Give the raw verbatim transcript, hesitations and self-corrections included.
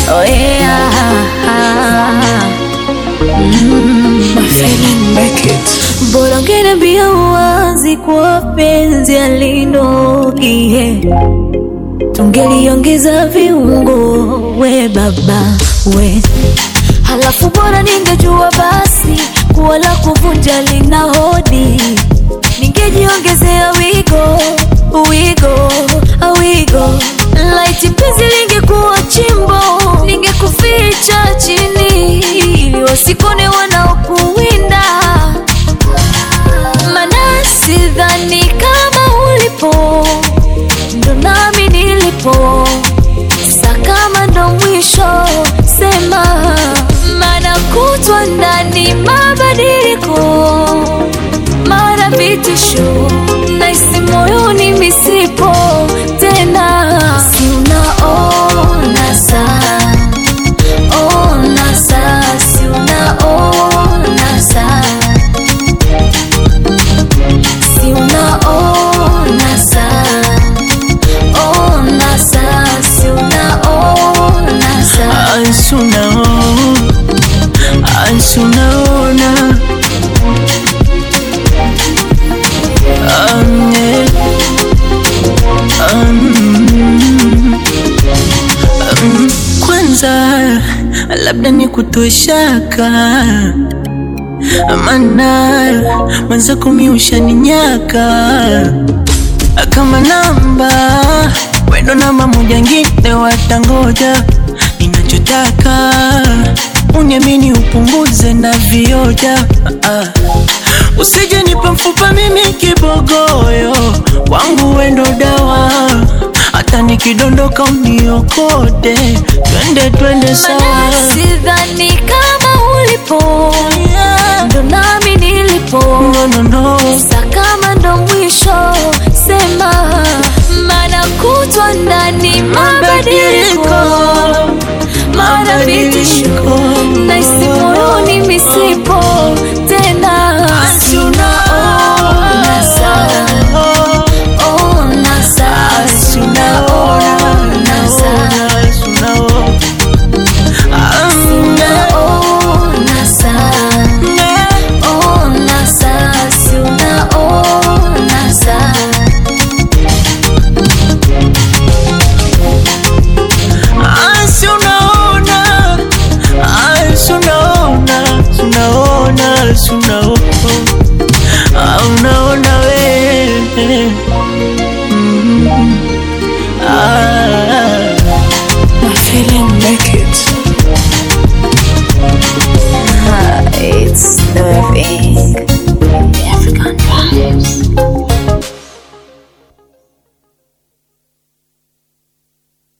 Oh yeah. Mm. My feeling make it. Bora ungeniambia uwazi kwa penzi alinogie, tungeliongeza viungo we baba we. Halafu bora ningejua basi kuwa la kuvunja lina hodi, ningejiongezea wigo wigo wigo. Laiti penzi lingekuwa chimbo, ningekuficha chini ili wasikone wanaokuwinda. Mana sidhani kama ulipo ndo nami nilipo, sa kama ndo mwisho sema. Mana kutwa ndani mabadiliko, mara vitisho, naisi moyoni misipo tena. Si unaona saa, ona saa, si unaona saa, si unaona saa, ona saa, si unaona saa. Ansi unaona, ansi unaona. Um, yeah. um, um, Kwanza labda ni kutoe shaka, maana mwenzako mi ushaninyaka. Kama namba wendo namba moja, ngine watangoja. Ninachotaka uniamini, upunguze na vioja. uh, Usije nipa mfupa mimi kibogoyo, wangu wendo dawa. Hata nikidondoka uniokote, twende twende sawa. Sidhani kama ulipo ndo nami nilipo, no, no, no. sa kama ndo mwisho sema. Mana kutwa ndani mabadiliko, mara vitisho,